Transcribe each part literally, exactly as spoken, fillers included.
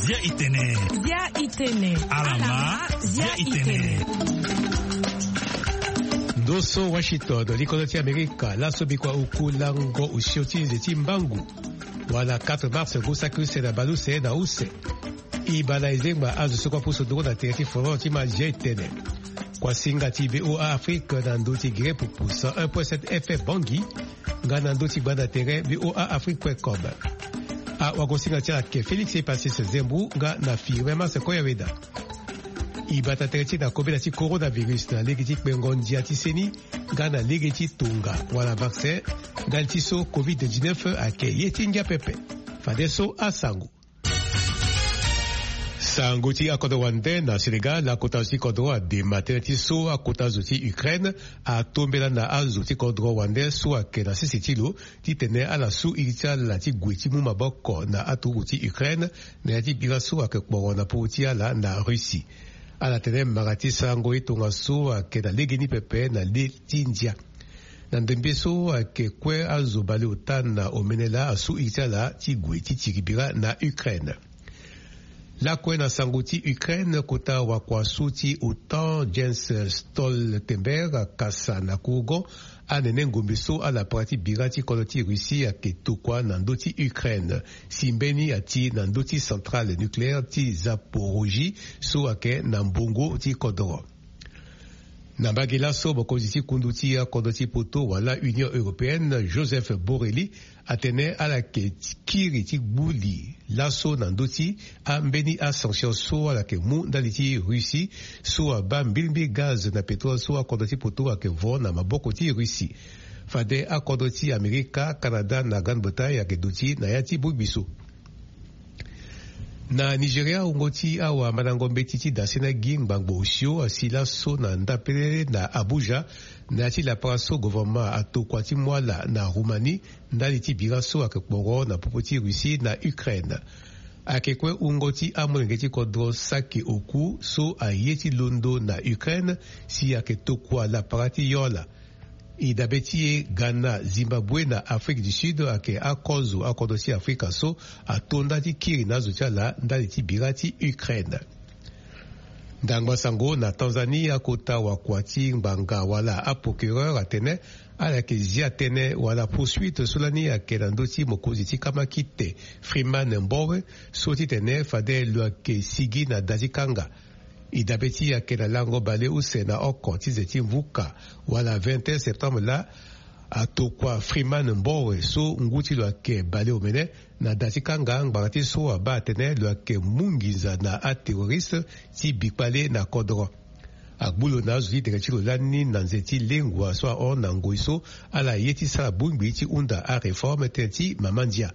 zia itene. Zia itene. Alama zia itene. Doso Washington, likoloti Amerika, la sobikwa ukulango ushoti zeti mbangu. Wala quatre mars gusakuse na baluse na use. Ibala izengba azu sokwa puso dogo na tereti foro tima zia itene. Kwa singa ti V O A Afrique na ndoti gire pupusa un point sept F M Bangi. Nga na ndoti banda tere V O A Afrique point com. A wakosinga tia ke Félix Epasis Zembu nga na firme masa koya weda. Ibata tereti na kobe na ti coronavirus na legiti kbengondia ti seni nga na legiti tunga wala vaccin nga ti so covid dix-neuf ake yetingia pepe. Fadeso a sangu. Sangu ti akodo wande na Senegal la kota si kodro de matin ti so akota zuti Ukraine a tombela na azu ti kodro wande so ake na sisitilo ti tene ala su iritia la ti gweti mu maboko na atu ti Ukraine na ti bira so ake kporo na pouti ala na Russie. Ala tene marati sango itonga so ake na legeni pepe na le tindia. Na ndembe so ake kwe azu bale utana omenela asu iritia la ti gweti ti ribira na Ukraine. La kwena sanguti Ukraine kota wakwasuti utan Jens Stoltenberg kasa na kugo anene ngombeso ala parti birati koloti Russie ake tukwa na ndoti Ukraine simbeni ati na ndoti centrale nucléaire ti Zaporozhye so ake na mbongo ti kodoro. Na bagela so bokoziti kunduti ya kodoti poto wala Union Européenne Joseph Borrelli atene ala ke kiri ti gbuli laso na ndoti ambeni a sanction so ala ke mu ndaliti Russie so ba mbilmbi gaz na petrol so akodoti poto ake vo na maboko ti Russie. Fade akodoti Amerika, Canada na Grande-Bretagne ake doti na yati bubiso. Na Nigeria ungoti awa manangombe titi dasena gingbango usio asila so na ndapele na Abuja na ti la praso gouvernement atokwati mwala na Roumanie ndali ti biraso akekporo na popoti Russie na Ukraine. Akekwe ungoti amwengeti kodro saki oku so ayeti londo na Ukraine si aketokwa la parati yola. Idabeti Ghana, Zimbabwe na Afrique du Sud ake akozo akodosi Afrika so atonda ti kiri na zuchala ndali ti birati Ukraine. Ndangwa sango na Tanzania kota wakwati mbanga wala a procureur atene ala ke zia tene wala poursuite solani ake na ndoti mokozi ti kamakite Freeman Mbowe so ti tene fade lua ke sigi na dazikanga. Idabeti ya kena lango bale use na oko tizeti mvuka wala vingt et un septembre la atokwa Freeman Mbowe so nguti lwa ke bale omene na datikanga ngbarati so abatene lwa ke mungiza na a terroriste ti bikpale na kodro. Akbulo na zuti dekachilo lani na nzeti lengwa so on na ngoiso ala yeti sa bungbi ti unda a reforme tenti mamandia.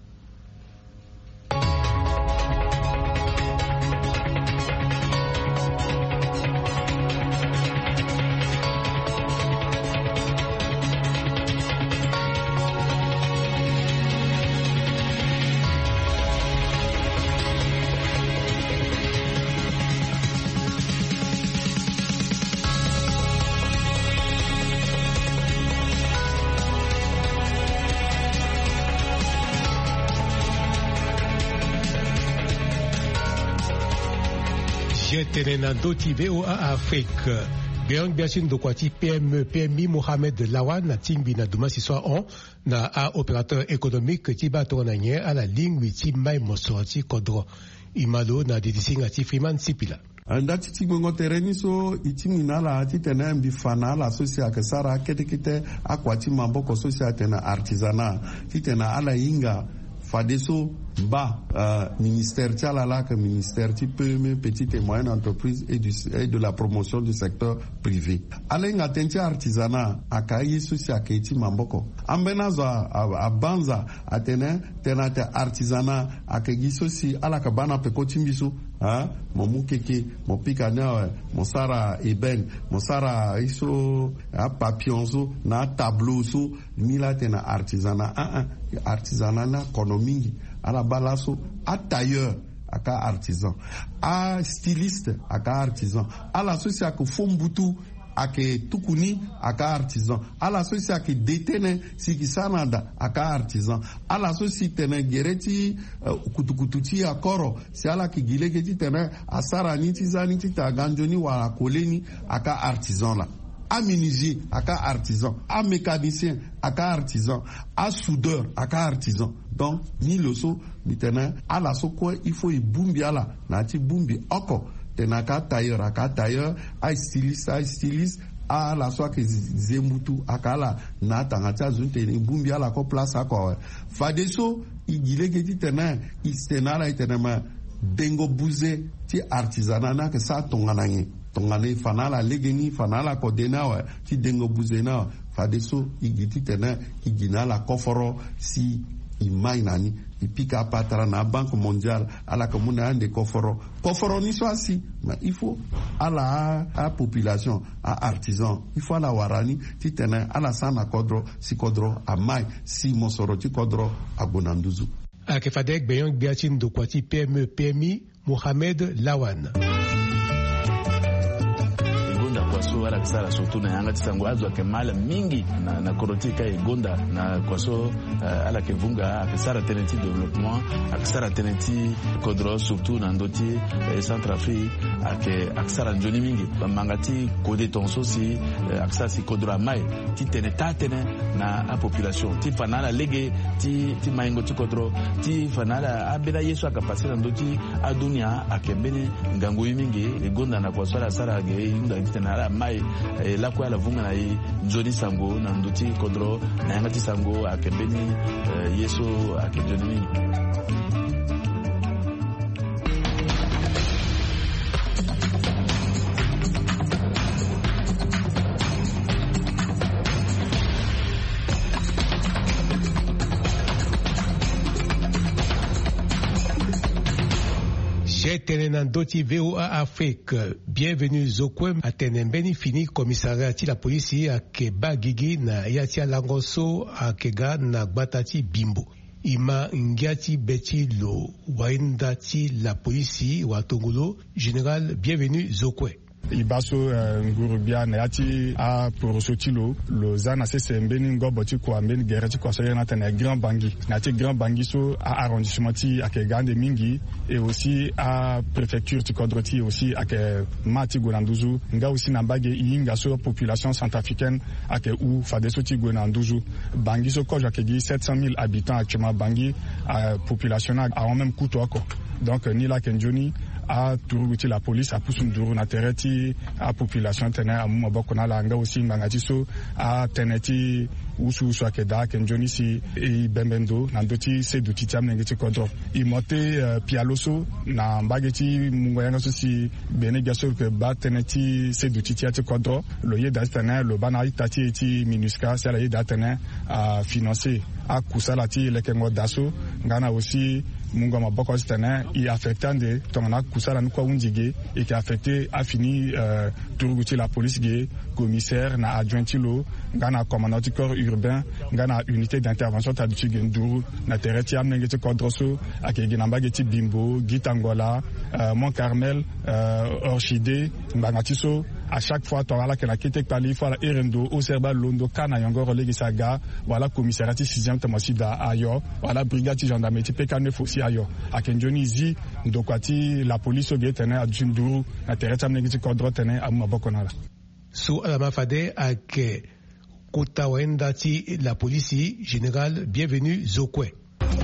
Tene doti V O A Afrique. Biang biasin do kwati P M E P M I Mohamed Lawan na timbi na dumasi so on na a opérateur économique ti bato na nye a la ligne ti mai mosorti kodro. Imalo na dedisinga ti Freeman Sipila. Ndati ti ngongo tereni so iti minala ati tena mbifana la sosia kesara kete kete akwati mamboko sosia tena artisana ti tena ala inga fadeso ba uh, ministère tialala que ministère ti P M E petite et moyenne entreprise et, du, et de la promotion du secteur privé alenga tenti artisanat akayi sosia keti mamboko ambena zo abanza atene tena te artisanat akegi sosi ala kabana pekoti mbiso ha momu keke mopika na mosara eben mosara iso a papionzo na tableau so mila tena artisanat a a artisanat na konomingi ala balaso a tailleur aka artisan a styliste aka artisan ala sosia ko fombutu ake tukuni aka artisan ala so si ake detene siki sanada aka artisan ala so si tene gereti uh, kutukutu ti akoro si ala ki gilege ti tene asara ni ti zani ti taganjoni wa koleni aka artisan la. A menuisier aka artisan, a mécanicien aka artisan, a soudeur aka artisan. Donc ni le so mitena ala so ko il faut ibumbi ala na ti bumbi oko tena ka tailleur aka tailleur, a styliste a styliste, a la so ke zemutu aka la na tanga ta zunte ni bumbi ala ko place ako fade so igilege ti tena istena la tena ma dengo buze ti artisanat na ke sa tongana ngi tongane fanala legeni fanala kodena wa ti dengo buzena fade so igiti tena igina la koforo si imainani ipika patra na banque mondiale ala komuna ande koforo koforo ni so asi mais il faut ala a population a artisan il faut la warani ti tena ala sana kodro si kodro amai si mosoro ti kodro agonanduzu ake fadek beyon biachin do kwati P M E P M I Mohamed Lawan kwaso wala kisara surtout na yanga tisango azwa ke mala mingi na na korotika egonda na kwaso uh, ala ke vunga akisara tenenti développement akisara tenenti kodro surtout na ndoti eh, Centrafrique ake akisara njoni mingi mangati kode tonso si uh, akisara si kodro mai ti teneta tene na a population ti fanala lege ti ti maingo ti kodro ti fanala abela yesu akapasira ndoti adunia akembene ngango mingi egonda na kwaso ala sara ge inda tena ala mai eh, la kwa la vunga na i njoni sango na nduti kodro na yanga ti sango akembeni eh, yeso akenjoni. Tenen doti V O A Afrique. Bienvenue Zokwe atenen beni fini commissariat ti la police a Keba Gigi na yatia Langoso a Kega na Gbatati Bimbo. Ima Ngiati Beti Lo Wainda ti la police wa Tongolo. Général bienvenue Zokwe. Ibaso ngurubia na yati a porosotilo lo zana se sembeni ngobo ti kwa mbeni gereti kwa so yana tene grand bangi na ti grand bangi so a arrondissement ti ake gande mingi et aussi à préfecture ti kodroti aussi ake mati gonanduzu nga aussi na mbage yinga so population centrafricaine ake ou fadeso ti gonanduzu bangi so ko ake gi sept cent mille habitants actuellement bangi a population a même couteau ako donc ni la kenjoni a turuguti la police a poussé nduru na tereti a population tene a muma boko na langa aussi ngangati so a teneti usu usu akeda kenjoni si e bembendo na ndoti se duti tiam ngeti kodro i mote uh, pialoso na mbageti mungo yanga so si bene gaso ke ba teneti se duti tiati kodro lo ye datene lo bana itati eti minuska sala ye datene a financer a kusala ti lekengo daso ngana aussi mungo maboko stana i affectande tongana kusala nkwa undige et qui a affecté a fini euh, turuguti la police ge commissaire na adjointilo ngana commandant du corps urbain ngana unité d'intervention taduti genduru na tereti amnengeti kodroso akegi namba geti Bimbo Gitangola euh, Mont Carmel euh, Orchidée mbangatiso à chaque fois tongala ke na kete pali fois la erendo au serba londo kana yango relegi saga voilà commissariat sixième tamosida ayo voilà brigade gendarmerie pekane fosi ayo akenjoni zi ndokwati la police obietene adjunduru na tereta mnegiti kodro tene amabokona su alama fade ake kota wenda ti la police général bienvenue Zokwe.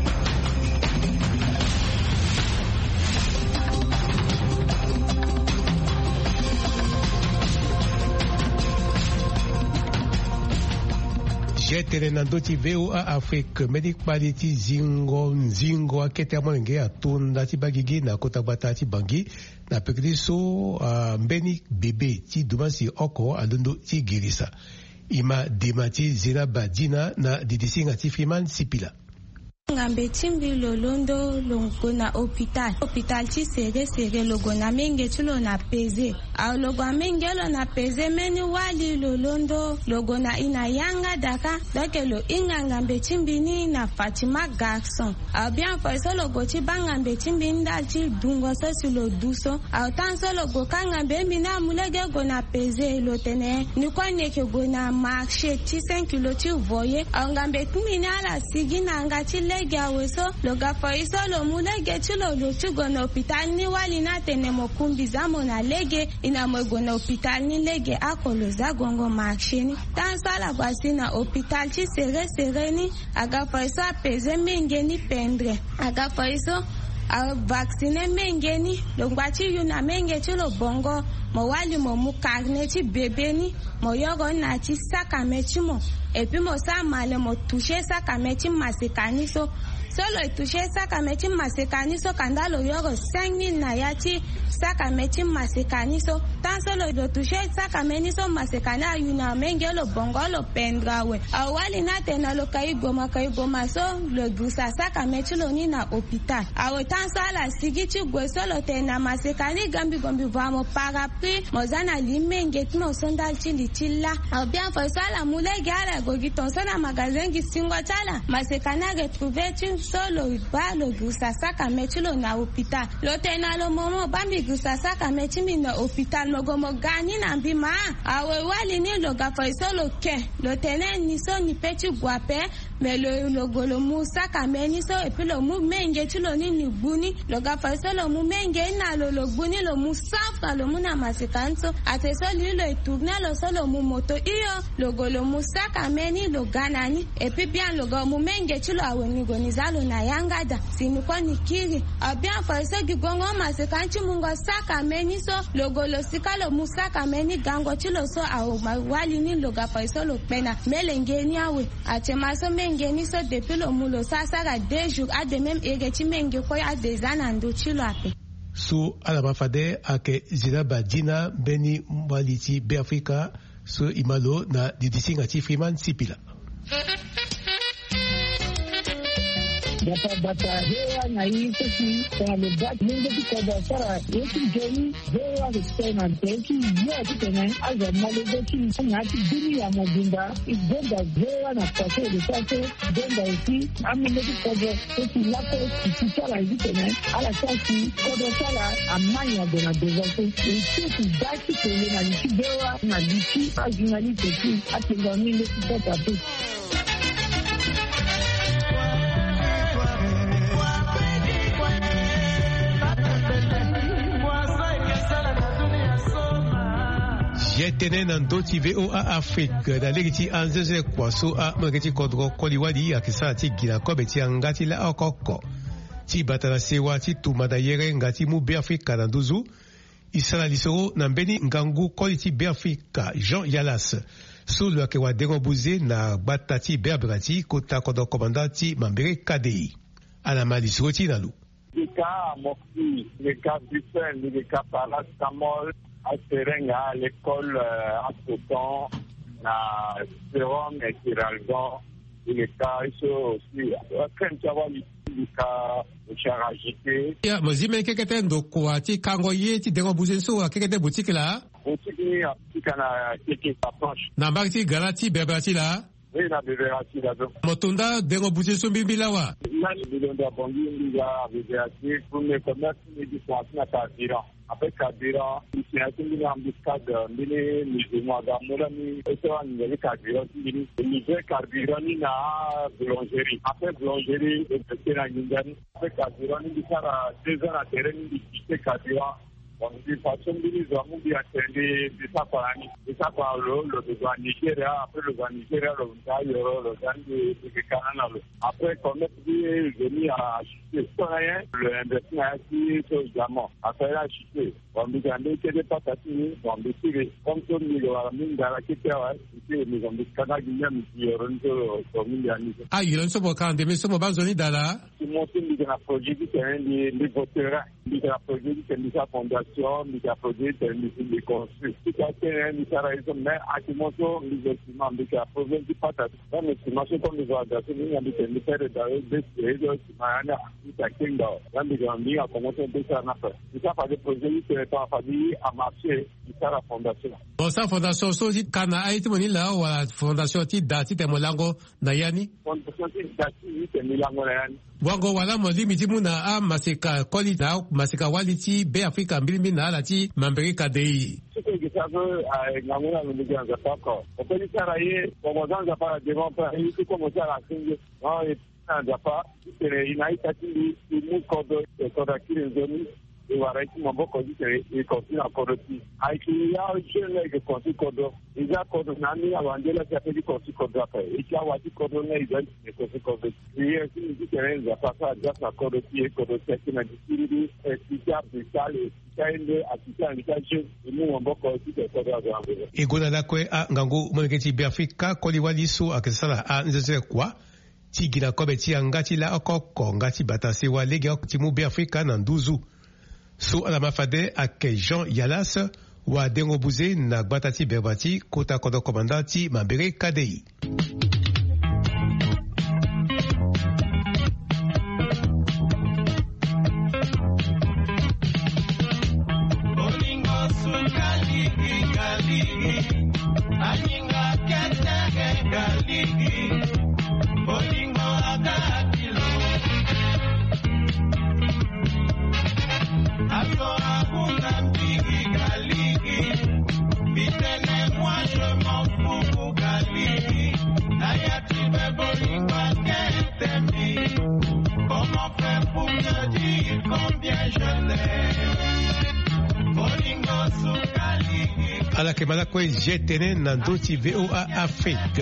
Jetele na ndoti V O A Afrique medik pali ti zingo nzingo akete monenge atunda ti bagigi na kota bata ti bangi na pekri so uh, mbeni bebe ti dumasi oko alundo ti girisa ima dema ti zina badina na didisinga ti Freeman Sipila. ngambe chimbi lolondo longo na hôpital hôpital chi sere sere logo na menge chulo na peze au logo menge lo na peze meni wali lolondo logo na ina yanga daka dake lo inga ngambe chimbi ni na Fatima garçon au bien fa so logo chi banga ngambe chimbi nda chi dungo so sur lo duso au tan so logo kanga mbe mina mulege go na peze lo tene ni kwa neke go na marché chi cinq kilo chi voye au ngambe kumina la sigi na ngati lega weso loga fa iso lo mulege chulo lo chugo na hospital ni wali na tene mokumbi zamo na lege ina mwego na hospital ni lege akolo za gongo marché tan sala basi na hospital chi sere sere ni aga fa iso apeze menge ni pendre aga fa iso a vaccine menge ni longwa chi yuna menge chulo bongo mo wali mo mukarne chi bebe ni mo yogo na chi saka mechi mo et puis mo sa male mo toucher saka mechi masekani so solo toucher saka mechi masekani so kandalo yogo cinq mille na yachi saka mechi masekani so tan solo do toucher saka meni so masekani ayuna menge lo bongo lo pendrawe awali na tena lo kai goma kai goma so lo gusa saka mechi lo ni na hôpital awo tan sala sigichi gwe solo tena masekani gambi gombi vamo parapluie mozana limenge tno sondal chili chilla aw bien fa sala mulege ala gogi ton sona magasin gi singwa chala masekana retrouver tu solo ba lo gusa saka mechi lo na hôpital lo tena lo momo bambi gusa saka mechi mi na hôpital mo gomo gani na mbima awe wali ni lo ga fa solo ke lo tena ni so ni pechi guape mais le logo lo musa kameni so et puis le mu menge tu lo ni ni buni lo ga fa solo mu menge na lo lo buni lo musafra lo muna masekanso ate so li lo tourner lo solo mu moto iyo logo lo musa kameni lo ganani et puis bien logo mu menge tu lo aweni gonizalo na yangada sinu kwa nikiri a bien fa so gi gongo masekanchi mungo saka meni so logo lo sikalo musa kameni gango tu lo so a wali ni lo ga fa solo pena melenge ni awe ate maso ngeni so depuis le mulo sasa ga deux jours a de même egeti menge ko ya des anando chilo ape su alama fade ake zina badina beni mwaliti be Afrika so imalo na didisinga ti Freeman Sipila Bata bata hewa na hii sisi kwa lobati mungu tika basara yesu jeni hewa kusema teki yote tena aza malobati ngati dini ya mobimba igonda hewa na pase de pase gonda uti amene kukodo sisi lapo kisala hivi tena ala sasi kodo sala amanya dona devote sisi dati kwenye na likibewa na liki ajinali teki atenga mile kupata tu Jetene nan doti V O A Afrique da legiti anzeze kwaso a mageti kodro koliwadi akisa ti gina kobe ti angati la okoko ti batala sewa ti tumada yere ngati mu be Afrika nan duzu isala lisoro nan beni ngangu koliti be Afrika Jean Yalas so lo akewa derobuze na batati berbrati kota kodo komandati mambere kadei ala malisoro ti nalu le cas Moxie, le cas Buffen, le cas Paracétamol à Serenga, à l'école euh, à Coton, à Sérum et Tiralgon, le cas ici aussi. Quand tu vois le cas de charagité. Ya, mozime kekete ndokwa ti kango ye ti dengo buzenso a kekete boutique la. Boutique ni a ti kana keke approche. Na mbaki garati bebrati la. Oui, na beberati la donc. Motonda dengo buzenso mbila wa. Là, le bilan de la banque, il y a beberati pour les commerces ni du point na carburant. Après carburant, c'est un peu une embuscade, mini musulman, gamola ni, et ça, il y a des carburants, il y a carburant ni na boulangerie. Après boulangerie, c'est la Ningani. Après carburant, il y a deux ans à terrain, il y a carburant. Donc, de façon, il y a des attendés, de ça par année. De ça par l'eau, le besoin Nigeria, après le besoin Nigeria, le besoin Euro, le besoin de Canada. Après, quand on est venu à chuter, rien, le investissement a été sur le diamant. Après, là, chuter. On nous a dit que des patates, on nous tire. Comme tout le monde a mis dans la quête, c'est nous avons dit Canada, qui est rendu sur le million. Ah, il y a un peu quand des sommes basées dans la. Tout le monde dit que la projet, c'est un des voteurs. Il y a un projet qui est mis à fondation. fondation mbika project mbika construit tukatene misara hizo me akimoto investissement mbika province pata na estimation comme les organisations mbika mbika dawe bese hizo maana itakinga mbika mbika komoto mbika na pa ça fait des projets qui sont famille à marché misara fondation bon ça fondation so ti kana aiti monila wa fondation ti dati te molango na yani fondation ti dati te molango na yani wango wala mo limiti muna a masika koli na masika waliti be Afrika mbili na ala ti mamberika dei siko gisago nganguna lumiga za pako opeli saraye komozanga para devant para iko komoza la singe no nzapa tere inaita ti mu kodo koda kile zoni iwaraiti maboko zite ikotina kodoti aiki ya chele ke konti kodo iza kodo nani awandela ya pedi konti kodo apa ikia wati kodo na iza konti kodo iye si zite pasa jasa kodoti kodoti kina disiri etika bisale kaende akita nikaje imu maboko zite kodo azambe igona lakwe a ngangu moneketi be Afrika koli waliso akesala a nzeze kwa tigina kobe ti ngati la okoko ngati batase wa lege ti mu be Afrika na nduzu so ala mafade ake Jean Yalas wa dengo buze na gbatati berbati kota kodo komandati mambere kadei. ala ke malakwe jetene na ndoti V O A Afrique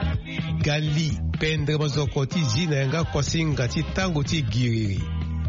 gali pendre mozoko ti zina yanga kosinga ti tango ti giriri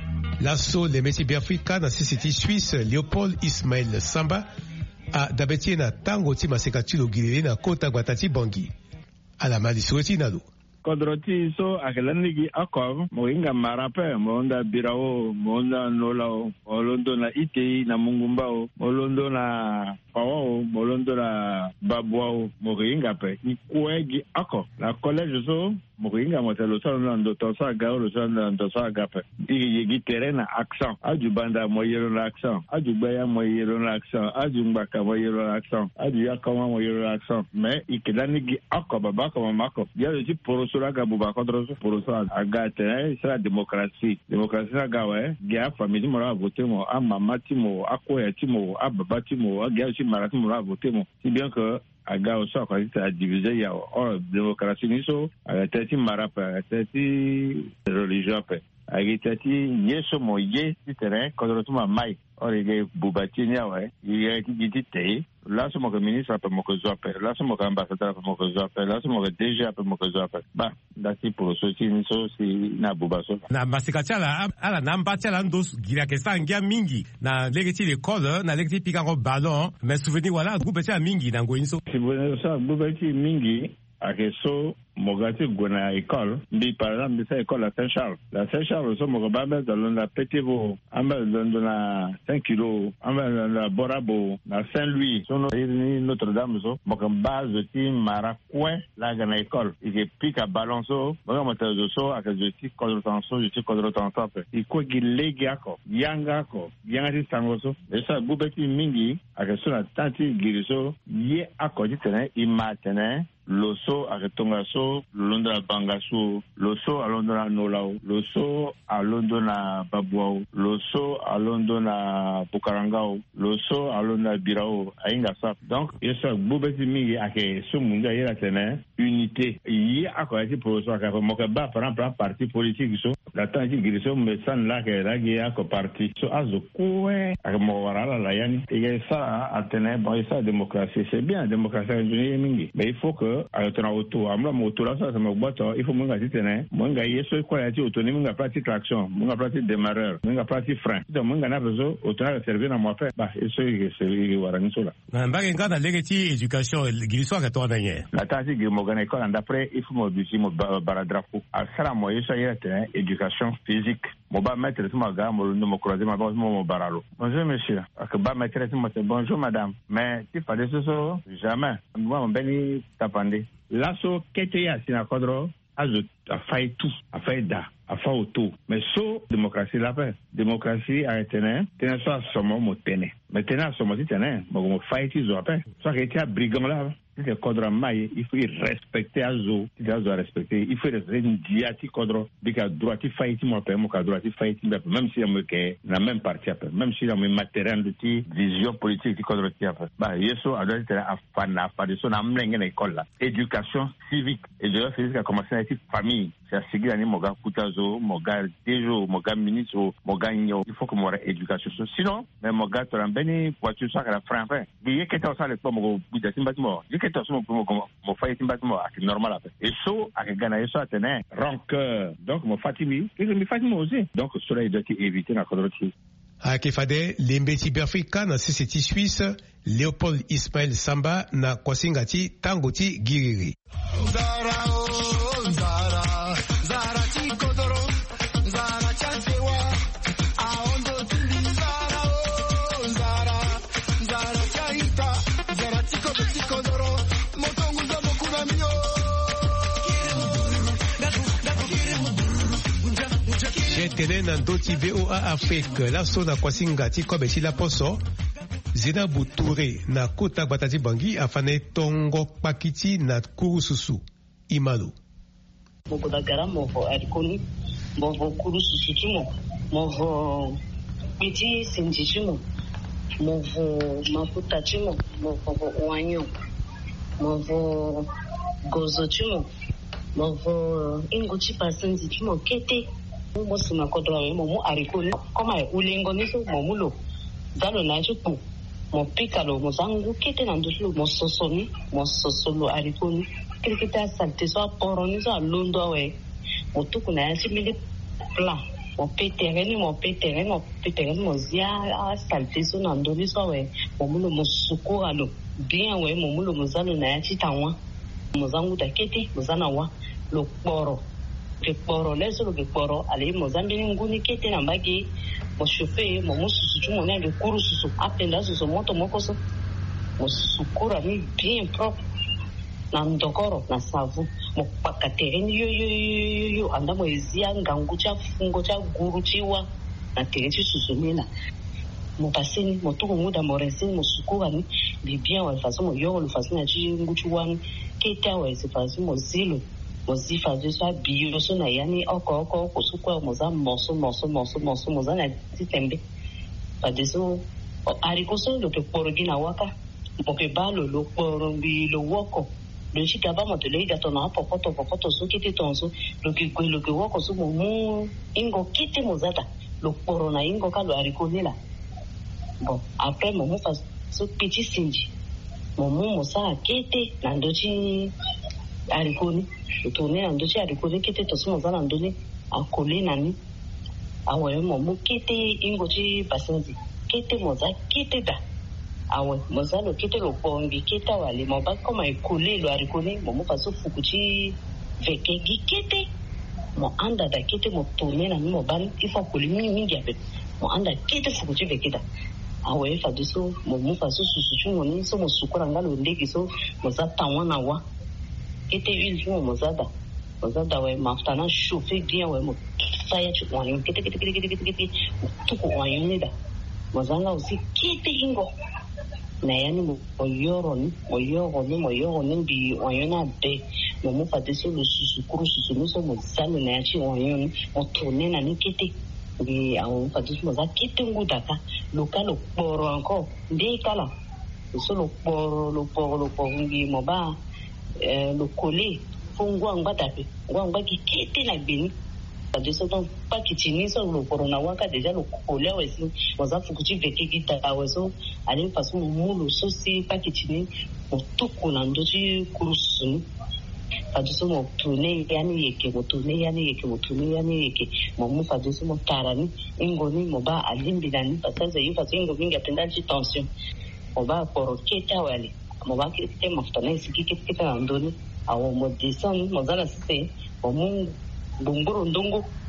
laso le meti bi Afrika na sisiti Suisse Léopold Ismaël Samba a dabeti na tango ti maseka ti lo giriri na kota gwatati bongi ala mali sueti nalo kodroti so akelanigi akov moinga marape monda birao monda nolao molondo na ite na mungumbao molondo na pawao molondo na babuao moinga pe ikuegi ako la collège so moinga motelo so na ndo sa gao lo so na ndo sa gape igi gi terena accent aju banda moyero na accent aju baya moyero na accent aju mbaka moyero na accent aju yakoma moyero na accent mais ikelanigi ako baba ko mamako yalo ji poroso la gabuba kodroso poroso agate c'est la démocratie démocratie la gawe gya famille mo la voter mo amamati mo akoya ti mo ababa ti mo gya ci marati mo la voter mo si bien que aga aussi quoi c'est divisé ya or démocratie ni so agate ti marapa agate ti religion pe agate ti yeso mo ye ti terrain kodroso ma mai or ige bubati ni awe ye ti giti te là c'est mon ministre après mon que j'appelle là c'est mon ambassadeur après mon que j'appelle là c'est mon D G après mon que j'appelle bah dati pour sortir ni so si na bubaso na masikachala ala namba chala ndos gira ke sangia mingi na legeti l'école na legeti pikango ballon mais souvenir wala groupe cha mingi na ngoinso si vous ça groupe mingi akeso mogati gona école bi par exemple ça école à Saint-Charles la Saint-Charles so mo ba ba dans la Petivo amba dans la cinq kilos amba dans la Borabo na Saint-Louis so no ni Notre-Dame so mo kan base ti marakwe la gana école et pique à ballon so mo mo ta so aka je ti contre tension je ti contre tension i ko gi legi ako yanga ko yanga ti sango so et ça bubeti mingi aka so na tanti giriso ye ako ti tene i matene loso aketonga so londo na bangaso loso alondo na nolao loso alondo na babuao loso alondo na bukarangao loso alondo na birao ainga sa donc yesa bubeti mingi ake so munga yela tene unité yi akoyati proso aka moka ba par exemple parti politique so la tangi griso me san la ke la gi ako parti so azo koe aka mo warala la yani et ça atene bon ça démocratie c'est bien démocratie mingi mais il faut que ayotona auto amla moto la ça me boto il faut munga titene munga yeso ko ya ti auto ni munga pratique traction munga pratique démarreur munga pratique frein donc munga na besoin auto na servir na moi fait bah eso que c'est warani sola na mbage ngana legeti éducation griso ka to danye la tasi gi mo gana école d'après il faut mo bisi mo baradrafo asara mo yeso ya tene éducation éducation physique. Mon bas maître, c'est ma gare, mon croisé, ma base, mon baralo. Bonjour, monsieur. Bas maître, c'est moi, bonjour, madame. Mais, tu fais des choses, jamais. Moi, mon béni, t'appendez. L'asso, qu'est-ce qu'il y a, c'est un cadre, a fait tout, a fait da. A fait auto. Mais so, démocratie la paix. Démocratie a été, tenez ça, sommet, mon tenez. Mais tenez à sommet, tenez, mon fight, ils ont paix. Ça, qui était un brigand là, le cadre maille, il faut respecter Azo, il faut respecter, il faut respecter une diati cadre, bika droit il fight mon père, mon droit il fight même si on me que la même partie après, même si on me matériel de ti vision politique du cadre qui après. Bah yeso a doit être à fana, pas de son amlenge à l'école là. Éducation civique, et je vais faire ça commencer à être famille. C'est à seguir à mon gars Koutazo, mon gars Dejo, mon gars ministre, mon gars Nyo. Il faut que mon éducation. Sinon, mais mon gars tu béni voiture ça à la fin. Il y a quelque chose à l'époque mon bouddha bâtiment. Il y a quelque chose mon mon faillite bâtiment c'est normal après. Et ça à Ghana ça tenait rancœur. Donc mon Fatimi, il me Fatimi aussi. Donc cela il doit éviter la controverse. À Kefade, l'embeti Berfika na C C T Suisse, Léopold Ismaël Samba na Kwasingati Tangoti Giriri. Tene na ndoti V O A Afrique la so na Kwasingati ko besi la poso Zena Boutouré na kota batati bangi afane tongo pakiti na kurususu Imalo Moko da gara movo arikoni movo kurususu tumo movo biti senjishimo movo mafuta tumo movo wanyo movo gozo tumo movo ingochi pasenzi tumo kete mo sima kodwa mo mo arikoni koma ulengo niso mo mulo dalo na chupu mo pikalo mo zangu kete na ndulo mo sosoni mo sosolo arikoni kirikita salte so poroni so londo we mo tuku na simile plan mo petereni mo petereni mo petereni mo zia salte so na ndoli so we mo mulo mo sukura lo bien we mo mulo mo zalo na chitanwa mo zangu da kete mo zanawa lo poro ke poro leso lo ke poro ale mozambique nguni kete na mbagi mo chauffeur mo mususu tu mo na de kurususu apenda susu moto mokoso mo sukura ni bien propre na ndokoro na savu mo pakatereni yo yo yo yo anda mo ezia ngangu cha fungo cha guru chiwa na tereti susu mina mo paseni mo tuko muda mo reseni mo sukura ni bien wa façon mo yo lo façon na chi nguchu wan kete wa se façon mo zilo Mozi fazer sua bio, so na yani oko oko kusukwa moza moso moso moso moso moza na titembe. Padeso arikoso lo ke porogina waka, mo ke balo lo porombi lo woko. Lo chika ba mo tele ga tona popoto popoto so kiti tonso, lo ke kwe lo ke woko so mo mu ingo kiti mozata, lo porona ingo ka lo arikonila. Bon, après mo mu fa so petit sinji. Mo mu mosa kete na ndochi arikoni tourner en dossier arikoni kete to so mozana ndoni akole nani awe mo mu kete ingoti pasenzi kete moza kete da awe mozalo kete lo pongi kete wale mo ba koma ekole lo arikoni mo mu faso fukuchi veke gikete mo anda da kete mo tourner nani mo ban ifo kole mingi mingi abe mo anda kete fukuchi veke da awe fa diso mo mu faso susuchu ngoni so mo sukura ngalo ndegi so moza tawana wa kete huile mo mozada mozada we maftana chauffer bien we mo faya tu wanyo kete kete kete kete kete tuko wanyo nida mozanga aussi kete ingo na yani mo yoro ni mo yoro ni mo yoro ni bi wanyo na be mo mo fa deso lo susu kuru susu no so mo zalo na yachi wanyo ni mo tourner na ni kete bi au fa deso mo za kete ngudaka lokalo poro encore ndé kala so lo poro lo poro lo poro ngi mo ba le coller fungwa ngadape ngwa kikete na bini de ce temps pas kitini so le corona waka déjà le coller aussi waza fukuchi veke kita aweso ali façon mulu so si pas kitini pour tout kolando ci kurusu pas de ce mo tourner yani yeke mo tourner yani yeke mo tourner yani yeke mo mu pas de ce mo tarani ingoni mo ba alimbi nani parce que il façon ngo mingi atenda ci tension on va pour keta wale mo ba kete maftana isiki kete na ndoni awo mo desan mo zala sise mo mu bumburu ndongo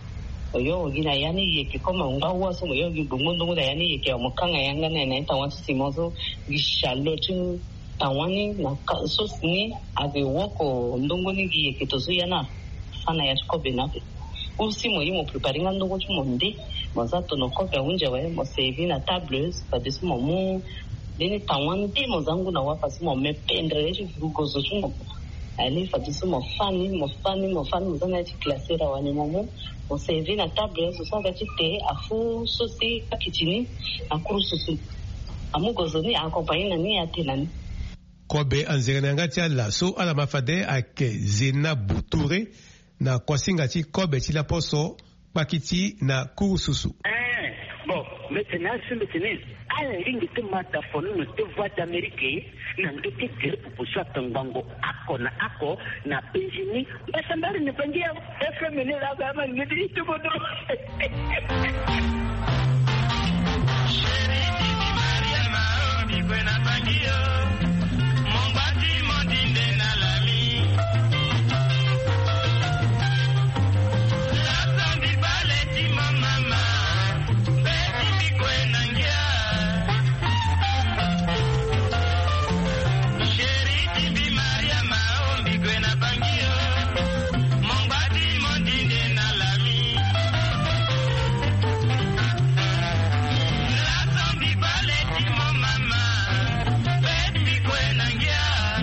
oyo gina yani yeke koma ngawa so oyo gibungo ndongo da yani yeke omukanga yanga nene tawantu simozo gishalo tu tawani na so sini ave woko ndongo ni yeke tozo yana fana ya kobe na usi mo yimo preparinga ndongo tu monde mozato no kobe unje wa mo servi na tableuse pa desu mo mu deni tawani de mozangu na wafa simo me pendre je vugozo tu ali fa desu mo fani mo fani mo fani mozana ti classer wani momo on servi na table so sa gati te afu sosi kitini akuru susu amugozo ni accompagner ni atenani kobe anzirana ngati ala so ala mafade ake zena buture na kwasinga ti kobe ti la poso pakiti na kuru susu eh bon maintenant c'est maintenant ala ringi te mata fonu no te voix d'Amérique na ngiti te pupusa tangango ako na ako na penjini basambari ni pangia F M ni la gama ngiti tu bodo Sheri ti Maria Mao ni kwena pangio Mombati mondinde na lami La zambi baleti mama Beti mi kwena ngia Sheri ti Maria Mao ni kwena pangio Mombati mondinde na lami La zambi baleti mama Beti mi kwena ngia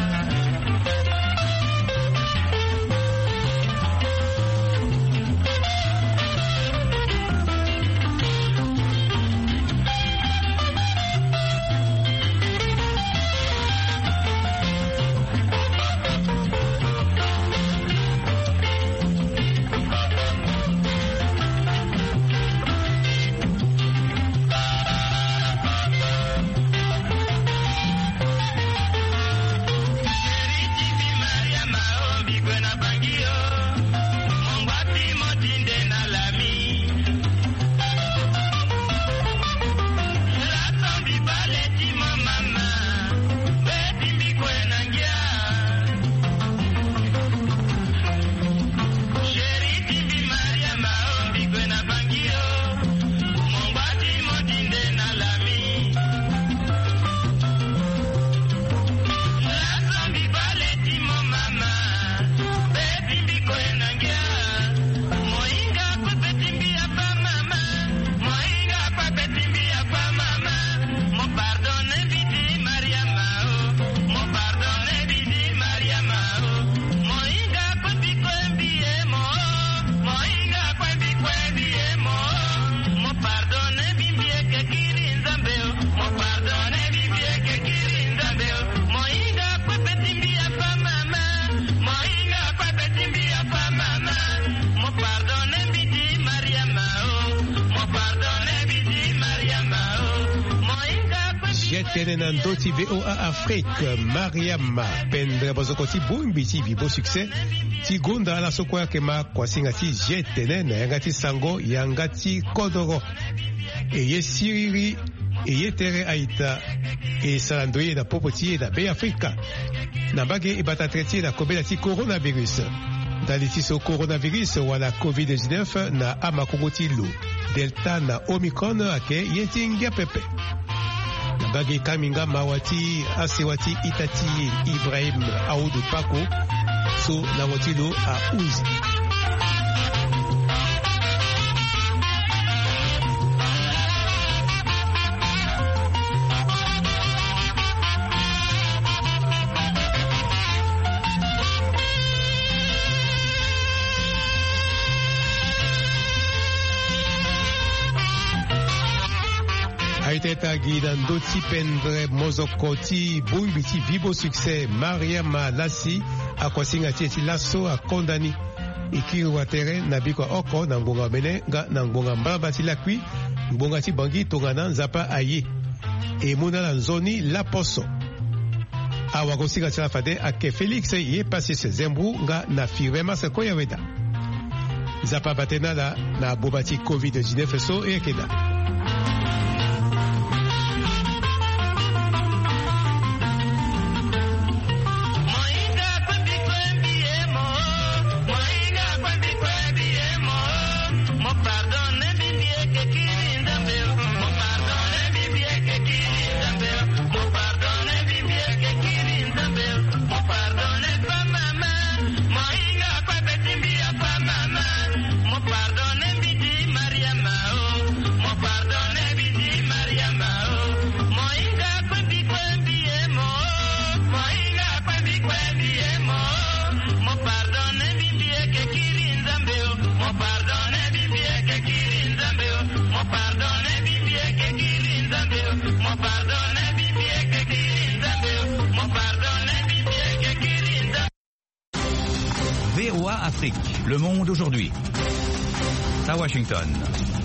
Tenenan doti V O A Afrique Mariama pendre bozoko ti bumbi ti vibo succès ti gonda ala sokwa kema kwasinga ti jetenen yanga ti sango yanga ti kodoro eye siriri eye tere aita e salandoye na popo ti na be Afrika na bage e bata treti na kobela ti coronavirus dali ti so coronavirus wala covid dix-neuf na amakongo ti lo delta na omicron ake ye ti ngia pepe Bagi Kaminga Mawati Asewati Itati Ibrahim Aoudou Pako So Nawatilo a Ouzi Aiteta guidando ti pendre mozokoti bumbi ti vibo succès Mariama Lassi akwasinga ti ti lasso a kondani ikiri wa terrain na biko oko na ngonga mene nga na ngonga mbamba ti lakwi ngonga ti bangi tongana nzapa aye e muna na nzoni la poso awa kosinga ti lafade ake Felix ye pasi se zembru nga na firema se koya weda nzapa batena la na bobati covid dix-neuf so e keda Mo V O A Afrique, le monde aujourd'hui. À Washington.